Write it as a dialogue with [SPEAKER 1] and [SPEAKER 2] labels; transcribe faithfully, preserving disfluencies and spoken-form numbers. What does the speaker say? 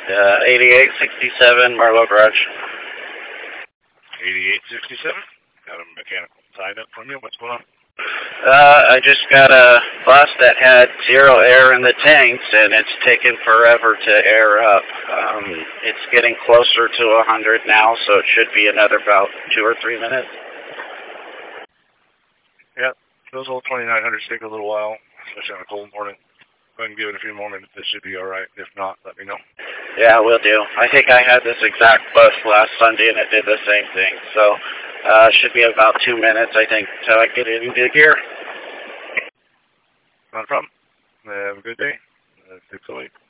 [SPEAKER 1] Uh, eighty-eight sixty-seven Marlowe Garage.
[SPEAKER 2] eighty-eight sixty-seven. Got a mechanical tied up from you. What's going on?
[SPEAKER 1] Uh, I just got a bus that had zero air in the tanks, and it's taken forever to air up. Um, it's getting closer to one hundred now, so it should be another about two or three minutes.
[SPEAKER 2] Yeah, those old twenty-nine hundreds take a little while, especially on a cold morning. Go ahead and give it a few more minutes. This should be all right. If not, let me know.
[SPEAKER 1] Yeah, will do. I think I had this exact bus last Sunday, and it did the same thing. So, uh, should be about two minutes, I think, till I get it into gear.
[SPEAKER 2] Not a problem. Have a good day. Uh, six oh eight.